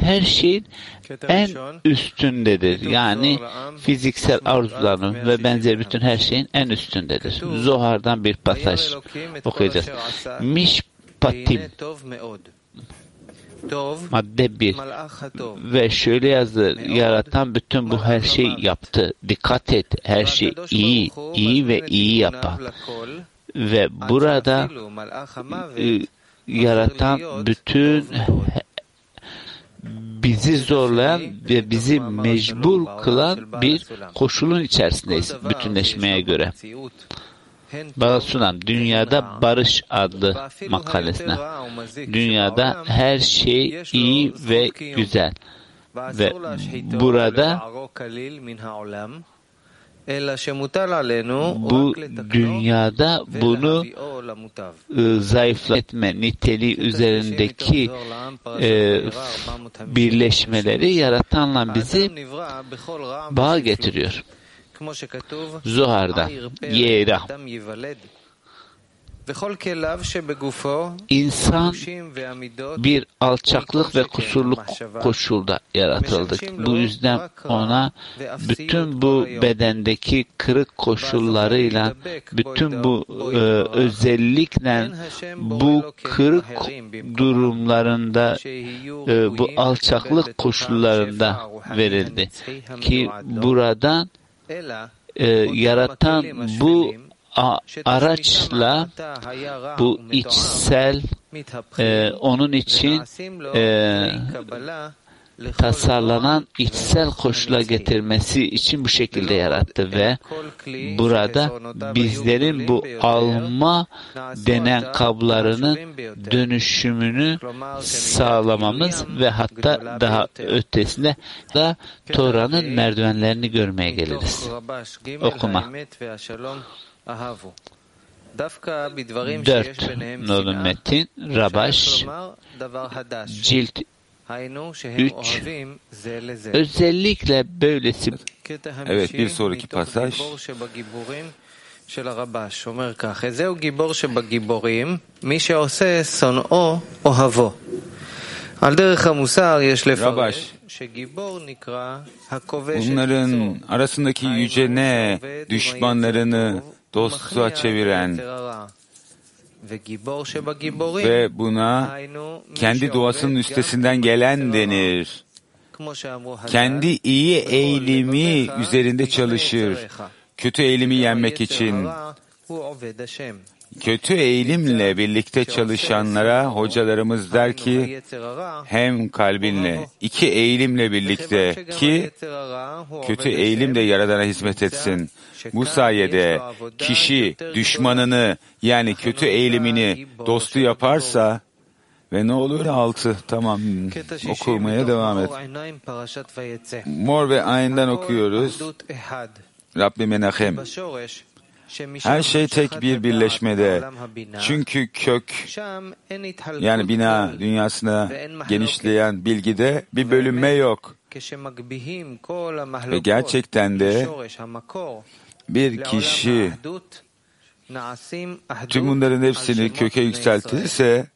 her şeyin en üstündedir. Yani fiziksel arzuların ve benzeri bütün her şeyin en üstündedir. Zohar'dan bir pasaj okuyacağız. Mishpatim madde 1 ve şöyle yazılır: yaratan bütün bu her şeyi yaptı. Dikkat et, her şey iyi, iyi ve iyi yapan. Ve burada yaratan bütün bizi zorlayan ve bizi mecbur kılan bir koşulun içerisindeyiz bütünleşmeye göre. Balasulam, Dünyada Barış adlı makalesine. Dünyada her şey iyi ve güzel. Ve burada bu dünyada bunu zayıflatma niteliği üzerindeki birleşmeleri yaratanla bizi bağa getiriyor. Zohar'da Yera, İnsan bir alçaklık ve kusurluk koşulda yaratıldık. Bu yüzden ona bütün bu bedendeki kırık koşullarıyla, bütün bu özellikle bu kırık durumlarında, bu alçaklık koşullarında verildi. Ki buradan yaratan bu araçla bu içsel onun için tasarlanan içsel koşula getirmesi için bu şekilde yarattı ve burada bizlerin bu alma denen kablarının dönüşümünü sağlamamız ve hatta daha ötesinde da Tora'nın merdivenlerini görmeye geliriz. Okuma. 4 nolu metin Rabaş cilt 3 özellikle böylesi. Evet, bir sonraki pasaj. Rabaş, bunların arasındaki yüce ne? Düşmanlarını dosta çeviren ve buna kendi doğasının üstesinden gelen denir. Kendi iyi eğilimi üzerinde çalışır. Kötü eğilimi yenmek için. Kötü eğilimle birlikte çalışanlara hocalarımız der ki hem kalbinle, iki eğilimle birlikte ki kötü eğilim de Yaradan'a hizmet etsin. Bu sayede kişi düşmanını yani kötü eğilimini dostu yaparsa ve ne oluyor? 6. Tamam. Okumaya devam et. Mor ve Ayn'dan okuyoruz. Rabbi Menachem. Her şey tek bir birleşmede. Çünkü kök, yani bina dünyasına genişleyen bilgide bir bölünme yok. Ve gerçekten de bir kişi tüm bunların hepsini köke yükseltirse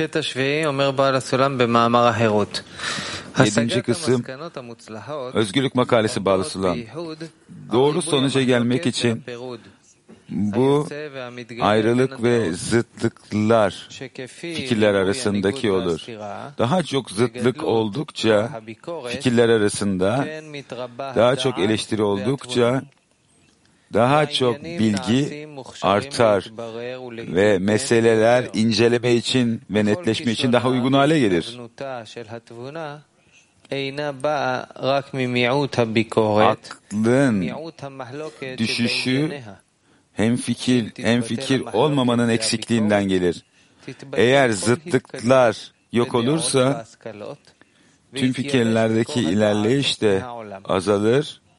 7. kısım Özgürlük Makalesi Bağlısulam. Doğru sonuca gelmek için bu ayrılık ve zıtlıklar fikirler arasındaki olur. Daha çok zıtlık oldukça fikirler arasında, daha çok eleştiri oldukça daha çok bilgi artar ve meseleler inceleme için ve netleşme için daha uygun hale gelir. Aklın düşüşü hem fikir olmamanın eksikliğinden gelir. Eğer zıtlıklar yok olursa tüm fikirlerdeki ilerleyiş de azalır